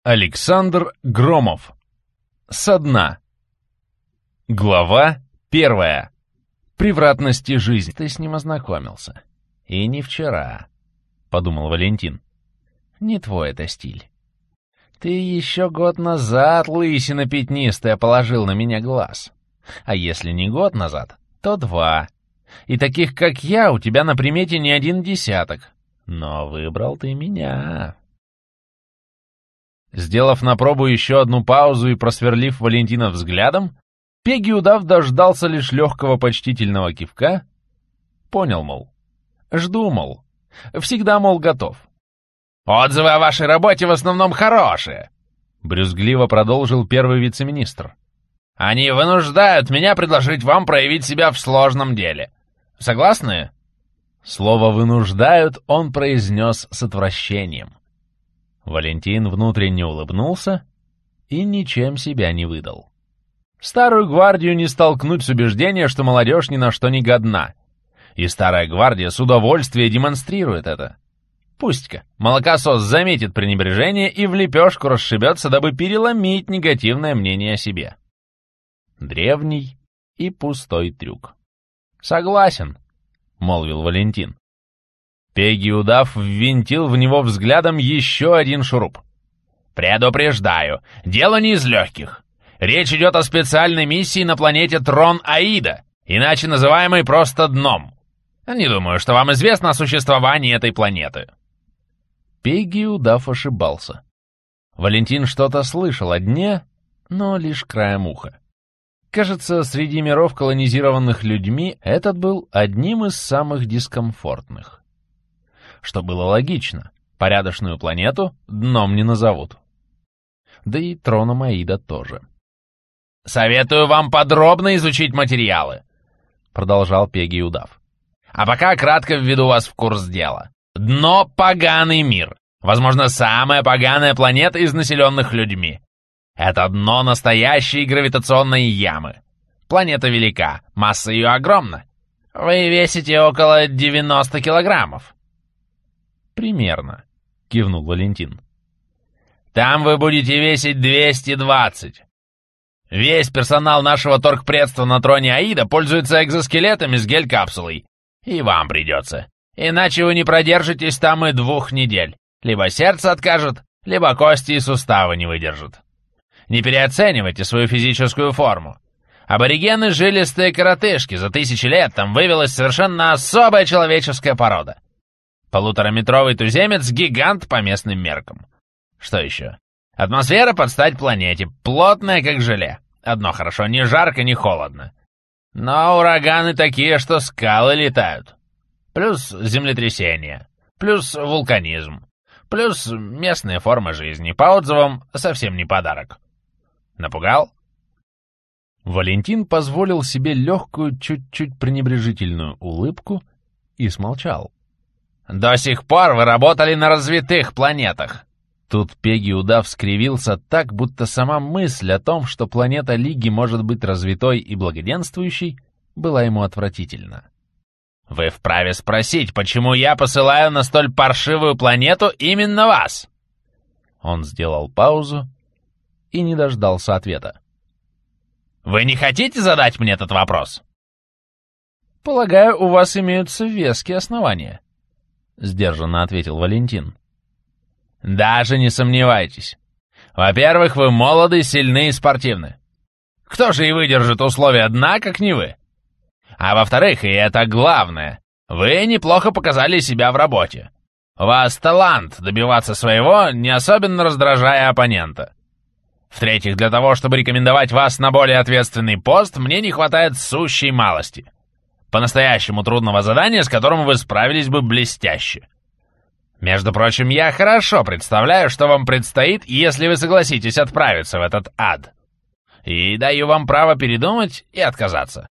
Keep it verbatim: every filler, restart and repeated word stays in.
Александр Громов. Со дна. Глава первая. Превратности жизни. Ты с ним ознакомился. И не вчера, — подумал Валентин. Не твой это стиль. Ты еще год назад, лысина пятнистая, положил на меня глаз. А если не год назад, то два. И таких, как я, у тебя на примете не один десяток. Но выбрал ты меня. Сделав на пробу еще одну паузу и просверлив Валентина взглядом, Пегий Удав дождался лишь легкого почтительного кивка. Понял, мол. Жду, мол. Всегда, мол, готов. «Отзывы о вашей работе в основном хорошие», — брюзгливо продолжил первый вице-министр. «Они вынуждают меня предложить вам проявить себя в сложном деле. Согласны?» Слово «вынуждают» он произнес с отвращением. Валентин внутренне улыбнулся и ничем себя не выдал. Старую гвардию не столкнуть с убеждения, что молодежь ни на что не годна. И старая гвардия с удовольствием демонстрирует это. Пусть-ка молокосос заметит пренебрежение и в лепешку расшибется, дабы переломить негативное мнение о себе. Древний и пустой трюк. «Согласен», — молвил Валентин. Пегий Удав ввинтил в него взглядом еще один шуруп. «Предупреждаю, дело не из легких. Речь идет о специальной миссии на планете Трон-Аида, иначе называемой просто Дном. Не думаю, что вам известно о существовании этой планеты». Пегий Удав ошибался. Валентин что-то слышал о Дне, но лишь краем уха. Кажется, среди миров, колонизированных людьми, этот был одним из самых дискомфортных. Что было логично, порядочную планету дном не назовут. Да и Троном Аида тоже. «Советую вам подробно изучить материалы», — продолжал Пегий Удав. «А пока кратко введу вас в курс дела. Дно — поганый мир, возможно, самая поганая планета из населенных людьми. Это дно настоящей гравитационной ямы. Планета велика, масса ее огромна. Вы весите около девяноста килограммов». «Примерно», — кивнул Валентин. «Там вы будете весить двести двадцать. Весь персонал нашего торгпредства на Троне Аида пользуется экзоскелетами с гель-капсулой. И вам придется. Иначе вы не продержитесь там и двух недель. Либо сердце откажет, либо кости и суставы не выдержат. Не переоценивайте свою физическую форму. Аборигены — жилистые коротышки, за тысячи лет там вывелась совершенно особая человеческая порода. Полутораметровый туземец — гигант по местным меркам. Что еще? Атмосфера под стать планете, плотная как желе. Одно хорошо, ни жарко, ни холодно. Но ураганы такие, что скалы летают. Плюс землетрясения, плюс вулканизм, плюс местные формы жизни. По отзывам, совсем не подарок. Напугал? Валентин позволил себе легкую, чуть-чуть пренебрежительную улыбку и смолчал. «До сих пор вы работали на развитых планетах». Тут Пегий Удав скривился так, будто сама мысль о том, что планета Лиги может быть развитой и благоденствующей, была ему отвратительна. «Вы вправе спросить, почему я посылаю на столь паршивую планету именно вас?» Он сделал паузу и не дождался ответа. «Вы не хотите задать мне этот вопрос?» «Полагаю, у вас имеются веские основания», — сдержанно ответил Валентин. «Даже не сомневайтесь. Во-первых, вы молоды, сильны и спортивны. Кто же и выдержит условия дна, как не вы? А во-вторых, и это главное, вы неплохо показали себя в работе. У вас талант добиваться своего, не особенно раздражая оппонента. В-третьих, для того, чтобы рекомендовать вас на более ответственный пост, мне не хватает сущей малости. По-настоящему трудного задания, с которым вы справились бы блестяще. Между прочим, я хорошо представляю, что вам предстоит, если вы согласитесь отправиться в этот ад. И даю вам право передумать и отказаться.